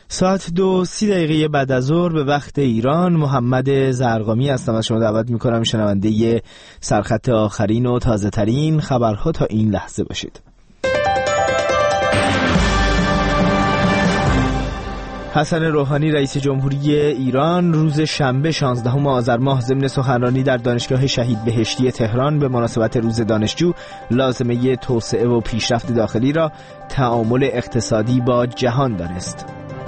ساعت 2:30 بعد از ظهر به وقت ایران. محمد زرقامی هستم، از شما دعوت میکنم شنونده سرخط آخرین و تازه ترین خبرها تا این لحظه باشید. حسن روحانی رئیس جمهوری ایران روز شنبه 16 آذر ماه ضمن سخنرانی در دانشگاه شهید بهشتی تهران به مناسبت روز دانشجو لازمه توسعه و پیشرفت داخلی را تعامل اقتصادی با جهان دانست.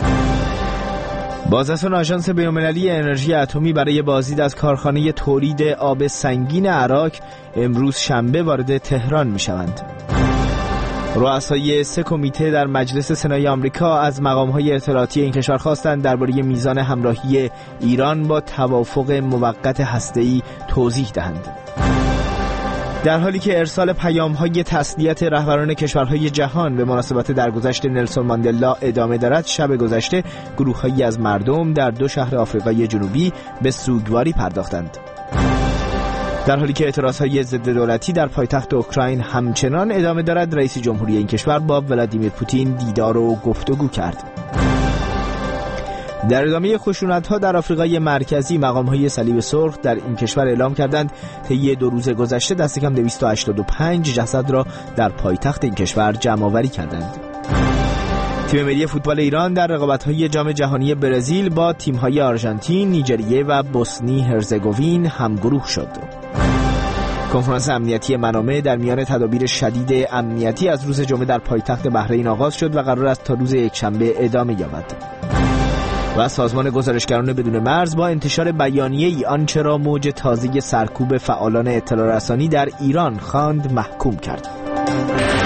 بازرسان آژانس بین‌المللی انرژی اتمی برای بازدید از کارخانه تولید آب سنگین عراق امروز شنبه وارد تهران می‌شوند. رؤسای 3 کمیته در مجلس سنای آمریکا از مقام‌های اطلاعاتی این کشور خواستند درباره میزان همراهی ایران با توافق موقت هسته‌ای توضیح دهند. در حالی که ارسال پیام‌های تسلیت رهبران کشورهای جهان به مناسبت درگذشت نلسون ماندلا ادامه دارد، شب گذشته گروه‌هایی از مردم در 2 شهر آفریقای جنوبی به سوگواری پرداختند. در حالی که اعتراضهای ضد دولتی در پایتخت اوکراین همچنان ادامه دارد، رئیس جمهوری این کشور با ولادیمیر پوتین دیدار و گفتگو کرد. در ادامه خشونت‌ها در آفریقای مرکزی، مقام‌های صلیب سرخ در این کشور اعلام کردند طی 2 روز گذشته دست کم 285 جسد را در پایتخت این کشور جمع‌آوری کردند. تیم ملی فوتبال ایران در رقابت‌های جام جهانی برزیل با تیم‌های آرژانتین، نیجریه و بوسنی هرزگوین همگروه شد. کنفرانس امنیتی منامه در میان تدابیر شدید امنیتی از روز جمعه در پایتخت بحرین آغاز شد و قرار است تا روز یکشنبه ادامه یابد. و سازمان گزارشگران بدون مرز با انتشار بیانیه‌ای آنچه را موج تازه سرکوب فعالان اطلاع رسانی در ایران خواند محکوم کرد.